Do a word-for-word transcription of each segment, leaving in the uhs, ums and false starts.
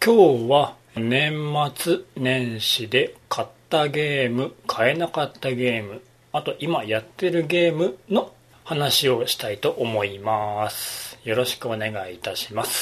今日は年末年始で買ったゲーム、買えなかったゲーム、あと今やってるゲームの話をしたいと思います。よろしくお願いいたします。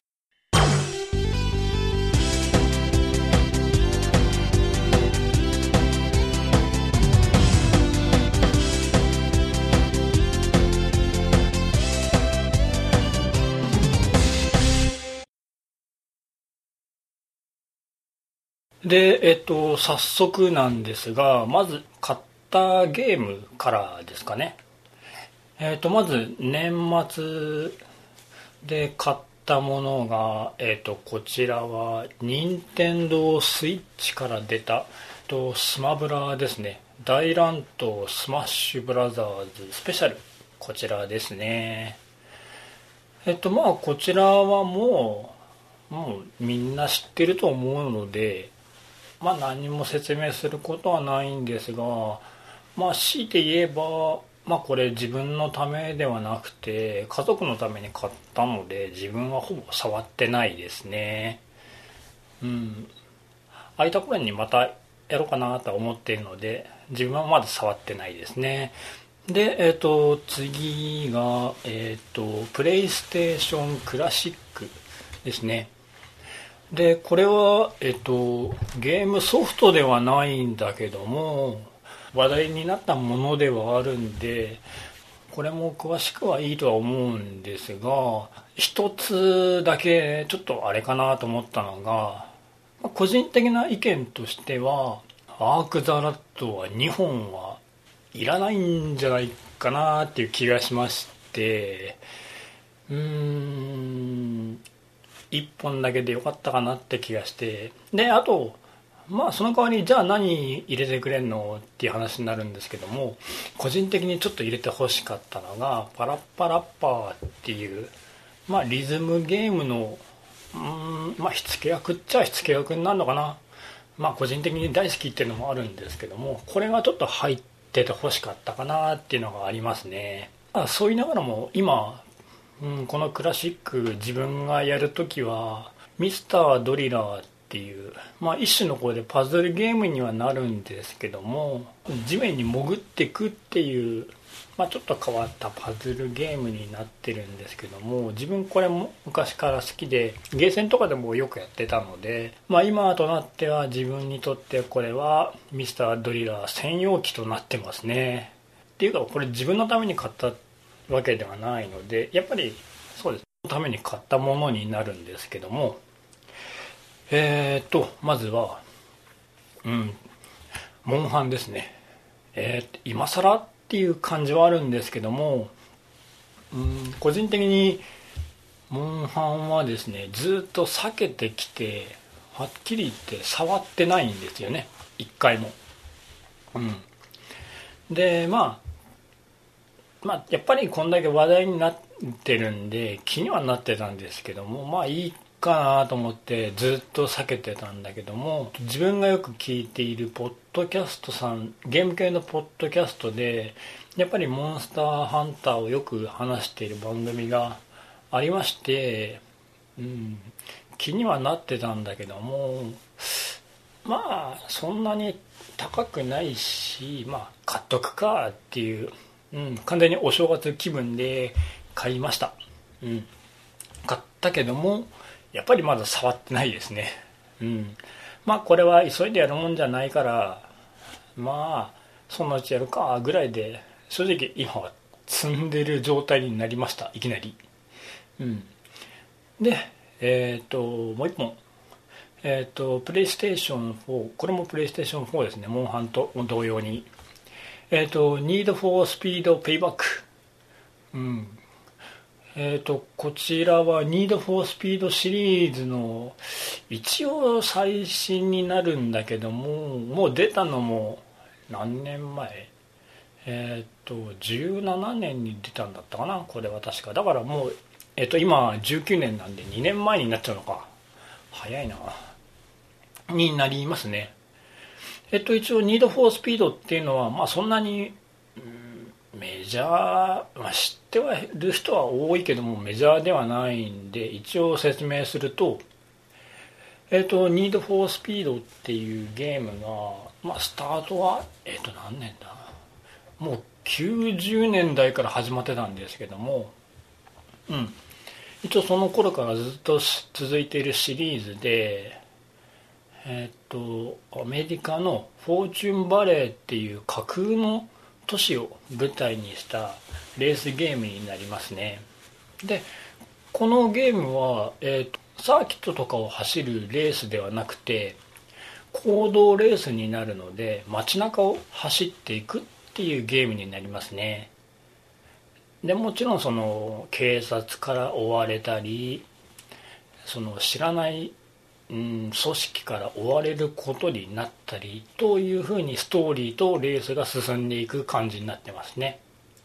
で、えっと、早速なんですが、まず買ったゲームからですかね。えっと、まず年末で買ったものが、えっと、こちらは任天堂スイッチから出た、えっと、スマブラですね。大乱闘スマッシュブラザーズスペシャル。こちらですね。えっと、まあ、こちらはもう、もうみんな知ってると思うので、まあ何も説明することはないんですが、まあ強いて言えば、まあこれ自分のためではなくて家族のために買ったので自分はほぼ触ってないですね。うん。空いた頃にまたやろうかなと思っているので自分はまだ触ってないですね。で、えっと次がえっとプレイステーションクラシックですね。でこれは、えっと、ゲームソフトではないんだけども話題になったものではあるんでこれも詳しくはいいとは思うんですが一つだけちょっとあれかなと思ったのが個人的な意見としてはアーク・ザ・ラットはにほんはいらないんじゃないかなっていう気がしましてうーんいっぽんだけでよかったかなって気がして、であとまあその代わりじゃあ何入れてくれんのっていう話になるんですけども個人的にちょっと入れてほしかったのがパラッパラッパーっていうまあリズムゲームのうーんまあ火付け役っちゃ火付け役になるのかな。まあ個人的に大好きっていうのもあるんですけどもこれがちょっと入っててほしかったかなっていうのがありますね。そう言いながらも今うん、このクラシック自分がやるときはミスタードリラーっていう、まあ、一種のこれでパズルゲームにはなるんですけども地面に潜っていくっていう、まあ、ちょっと変わったパズルゲームになってるんですけども自分これも昔から好きでゲーセンとかでもよくやってたので、まあ、今となっては自分にとってこれはミスタードリラー専用機となってますね。っていうかこれ自分のために買ったわけではないのでやっぱりそうですそのために買ったものになるんですけどもえーとまずはうんモンハンですね。えー、今更っていう感じはあるんですけどもうん個人的にモンハンはですねずっと避けてきてはっきり言って触ってないんですよね一回も。うんでまあまあ、やっぱりこんだけ話題になってるんで気にはなってたんですけどもまあいいかなと思ってずっと避けてたんだけども自分がよく聞いているポッドキャストさんゲーム系のポッドキャストでやっぱりモンスターハンターをよく話している番組がありまして、うん、気にはなってたんだけどもまあそんなに高くないしまあ買っとくかっていううん、完全にお正月気分で買いました、うん、買ったけどもやっぱりまだ触ってないですね、うん、まあこれは急いでやるもんじゃないからまあそのうちやるかぐらいで正直今は積んでる状態になりましたいきなり、うん、でえっ、ー、ともう一本えっ、ー、とプレイステーションフォーこれもプレイステーションフォーですねモンハンと同様にえっ、ー、と、Need for Speed Payback。うん。えっ、ー、と、こちらは Need for Speed シリーズの一応最新になるんだけども、もう出たのも何年前えっ、ー、と、じゅうななねんに出たんだったかなこれは確か。だからもう、えっ、ー、と、今じゅうきゅうねんなんでにねんまえになっちゃうのか。早いな。になりますね。えっと一応ニードフォースピードっていうのはまあそんなに、うん、メジャー、まあ、知ってはいる人は多いけどもメジャーではないんで一応説明するとえっ、と、ニード・フォー・スピードっていうゲームが、まあ、スタートは、えっ、と、何年だもうきゅうじゅうねんだいから始まってたんですけども、うん。一応その頃からずっと続いているシリーズで、えっ、と、アメリカのフォーチュンバレーっていう架空の都市を舞台にしたレースゲームになりますね。で、このゲームは、えーと、サーキットとかを走るレースではなくて公道レースになるので、街中を走っていくっていうゲームになりますね。でもちろんその警察から追われたり、その知らない、うん、組織から追われることになったりというふうにストーリーとレースが進んでいく感じになってますね。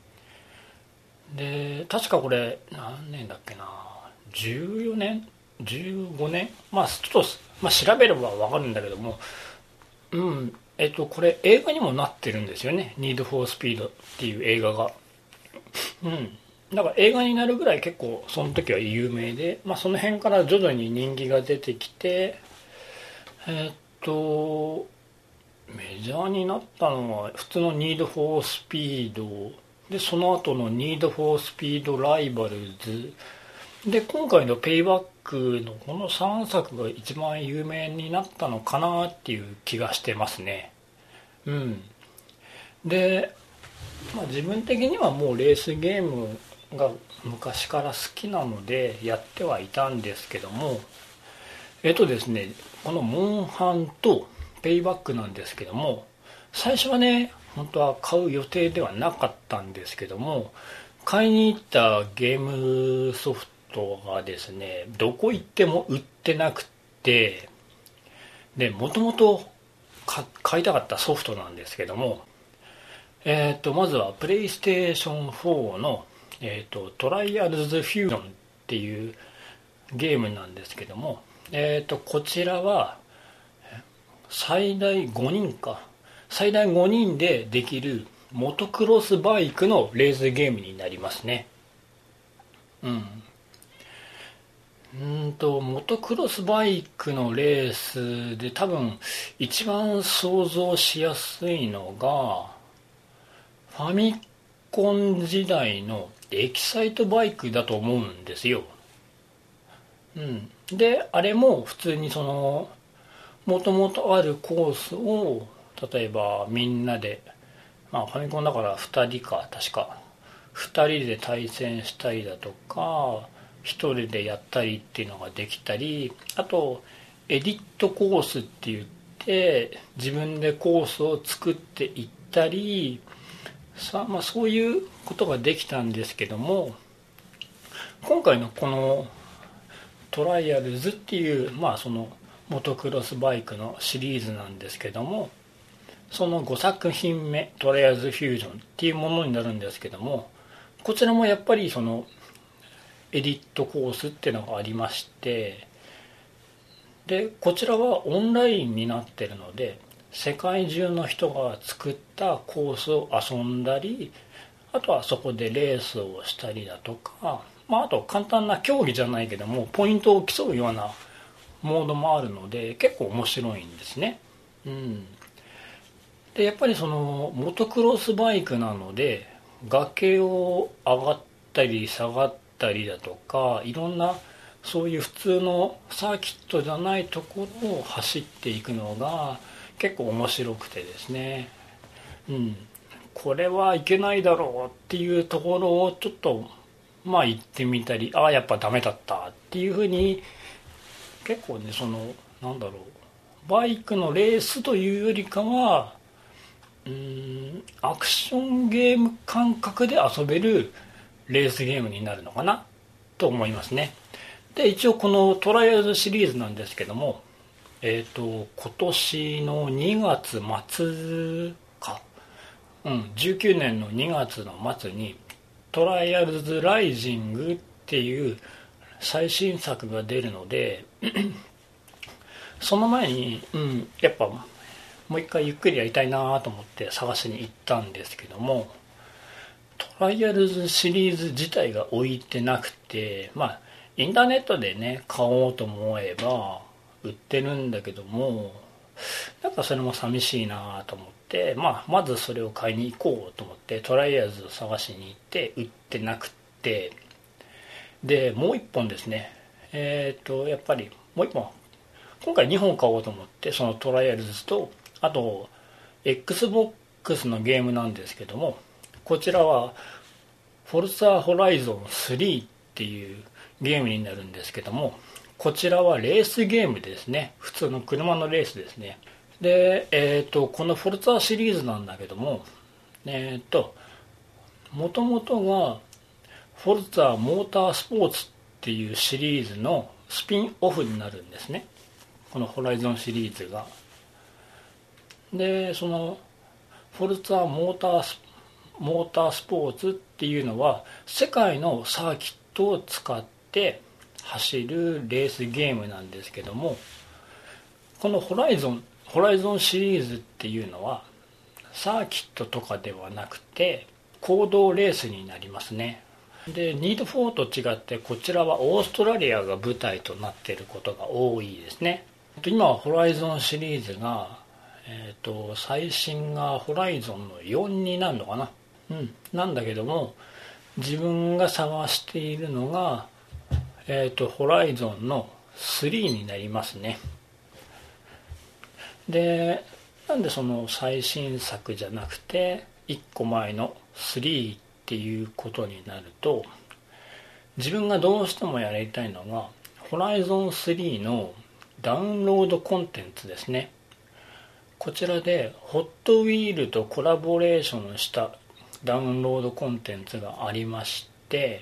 で、確かこれ何年だっけな、じゅうよねんじゅうごねん、まあちょっと、まあ、調べれば分かるんだけども、うんえっとこれ映画にもなってるんですよね、ニード・フォー・スピードっていう映画が。うんだから映画になるぐらい結構その時は有名で、まあ、その辺から徐々に人気が出てきて、えっとメジャーになったのは普通のニード・フォー・スピードで、その後のニード・フォー・スピード・ライバルズで、今回のペイバックのこのさんさくが一番有名になったのかなっていう気がしてますね。うんで、まあ、自分的にはもうレースゲームが昔から好きなのでやってはいたんですけども、えっとですねこのモンハンとペイバックなんですけども、最初はね本当は買う予定ではなかったんですけども、買いに行ったゲームソフトがですねどこ行っても売ってなくて、でもともと買いたかったソフトなんですけども、えー、とまずはプレイステーションフォーの、えー、とトライアルズフュージョンっていうゲームなんですけども、えー、とこちらは最大ごにんか最大ごにんでできるモトクロスバイクのレースゲームになりますね。うんうんとモトクロスバイクのレースで多分一番想像しやすいのがファミコン時代のエキサイトバイクだと思うんですよ。うん、であれも普通にそのもともとあるコースを例えばみんなで、まあファミコンだからふたりか確かふたりで対戦したりだとかひとりでやったりっていうのができたり、あとエディットコースって言って自分でコースを作っていったりさ、まあ、そういうことができたんですけども、今回のこのトライアルズっていう、まあ、そのモトクロスバイクのシリーズなんですけども、そのごさく品目トライアルズフュージョンっていうものになるんですけども、こちらもやっぱりそのエディットコースっていうのがありまして、でこちらはオンラインになってるので世界中の人が作ったコースを遊んだり、あとはそこでレースをしたりだとか、まあ、あと簡単な競技じゃないけどもポイントを競うようなモードもあるので結構面白いんですね。うん、でやっぱりそのモトクロスバイクなので崖を上がったり下がったりだとかいろんなそういう普通のサーキットじゃないところを走っていくのが結構面白くてですね、うん、これはいけないだろうっていうところをちょっとまあ行ってみたり、ああやっぱダメだったっていうふうに結構ねそのなんだろうバイクのレースというよりかはうーんアクションゲーム感覚で遊べるレースゲームになるのかなと思いますね。で一応このトライアルズシリーズなんですけども、えっ、と今年のにがつ末か、うん、じゅうきゅうねんのにがつの末にトライアルズライジングっていう最新作が出るのでその前に、うん、やっぱもう一回ゆっくりやりたいなと思って探しに行ったんですけども、トライアルズシリーズ自体が置いてなくて、まあインターネットでね買おうと思えば売ってるんだけども、なんかそれも寂しいなと思って、まあ、まずそれを買いに行こうと思ってトライアーズを探しに行って売ってなくって、でもう一本ですね、えっ、とやっぱりもう一本今回にほん買おうと思って、そのトライアルズとあと Xbox のゲームなんですけども、こちらはフォルツァホライゾンスリーっていうゲームになるんですけども、こちらはレースゲームですね。普通の車のレースですね。で、えっ、とこのフォルツァシリーズなんだけども、えっ、ともともとがフォルツァモータースポーツっていうシリーズのスピンオフになるんですね、このホライゾンシリーズが。でそのフォルツァモータースモータースポーツっていうのは世界のサーキットを使って走るレースゲームなんですけども、このホライゾンホライゾンシリーズっていうのはサーキットとかではなくて公道レースになりますね。でニードフォーと違ってこちらはオーストラリアが舞台となっていることが多いですね。今はホライゾンシリーズが、えー、と最新がホライゾンのよんになるのかな、うん、なんだけども自分が探しているのが、えー、とホライゾンのスリーになりますね。でなんでその最新作じゃなくていっこまえのスリーっていうことになると、自分がどうしてもやりたいのがホライゾンスリーのダウンロードコンテンツですね。こちらでホットウィールとコラボレーションしたダウンロードコンテンツがありまして、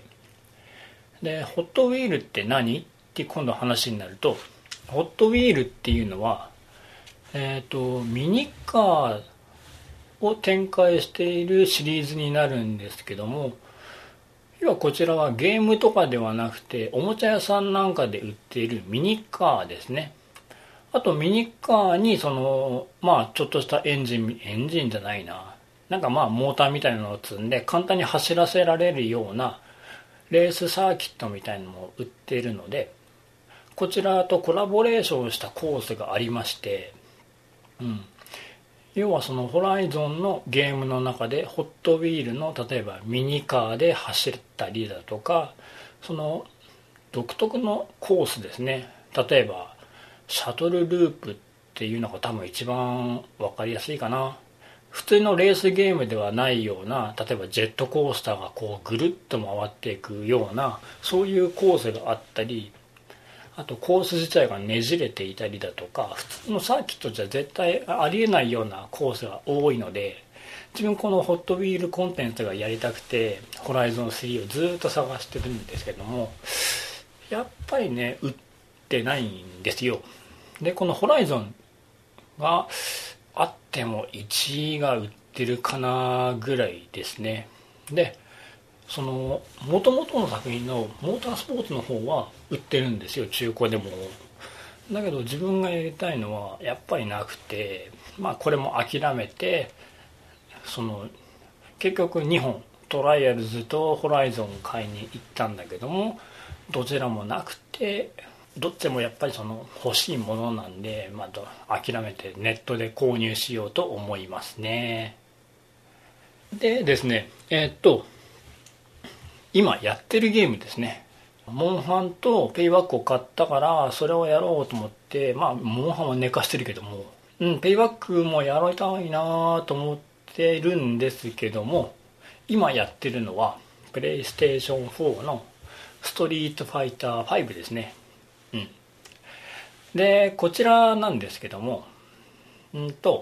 でホットウィールって何って今度話になると、ホットウィールっていうのはえーとミニカーを展開しているシリーズになるんですけども、要はこちらはゲームとかではなくておもちゃ屋さんなんかで売っているミニカーですね。あとミニカーにそのまあちょっとしたエンジンエンジンじゃないななんかまあモーターみたいなのを積んで簡単に走らせられるようなレースサーキットみたいなのも売っているので、こちらとコラボレーションしたコースがありまして、うん、要はそのホライゾンのゲームの中でホットウィールの例えばミニカーで走ったりだとか、その独特のコースですね。例えばシャトルループっていうのが多分一番分かりやすいかな。普通のレースゲームではないような、例えばジェットコースターがこうぐるっと回っていくようなそういうコースがあったり、あとコース自体がねじれていたりだとか、普通のサーキットじゃ絶対ありえないようなコースが多いので、自分このホットウィールコンテンツがやりたくてホライゾンスリーをずっと探してるんですけども、やっぱりね売ってないんですよ。でこのホライゾンがあってもいちいが売ってるかなぐらいですね。でその元々の作品のモータースポーツの方は売ってるんですよ、中古でも。だけど自分がやりたいのはやっぱりなくて、まあこれも諦めて、その結局にほんトライアルズとホライゾンを買いに行ったんだけども、どちらもなくて、どっちもやっぱりその欲しいものなんで、まあ、諦めてネットで購入しようと思いますね。でですねえー、っと今やってるゲームですね。モンハンとペイバックを買ったからそれをやろうと思って、まあモンハンは寝かしてるけども、うん、ペイバックもやりたいなと思ってるんですけども、今やってるのはプレイステーションフォーのストリートファイターファイブですね。うん、でこちらなんですけども、うんと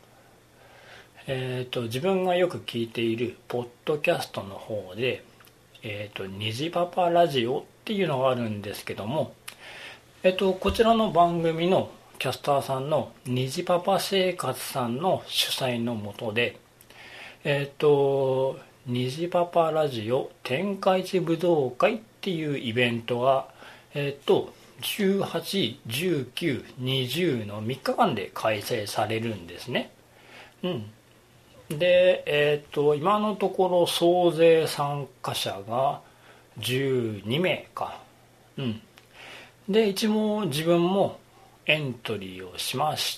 えーと自分がよく聞いているポッドキャストの方で、えーと虹パパラジオっていうのがあるんですけども、えーとこちらの番組のキャスターさんの虹パパ生活さんの主催のもとで、えっ、ー、と虹パパラジオ天下一武道会っていうイベントがえっ、ー、とじゅうはち、じゅうく、にじゅうのみっかかんで開催されるんですね。うんでえっ、ー、と今のところ総勢参加者がじゅうにめいか。うんで一応自分もエントリーをしまして、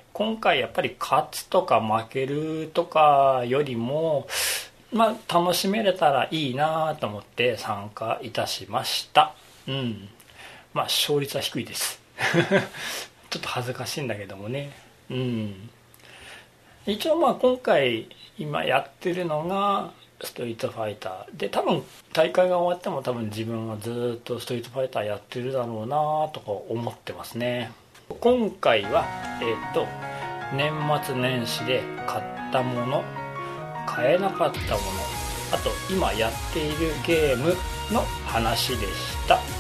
今回やっぱり勝つとか負けるとかよりも、まあ、楽しめれたらいいなと思って参加いたしました。うん。まあ勝率は低いですちょっと恥ずかしいんだけどもね。うん。一応まあ今回今やってるのがストリートファイターで、多分大会が終わっても多分自分はずっとストリートファイターやってるだろうなとか思ってますね。今回はえっ、と年末年始で買ったもの、買えなかったもの、あと今やっているゲームの話でした。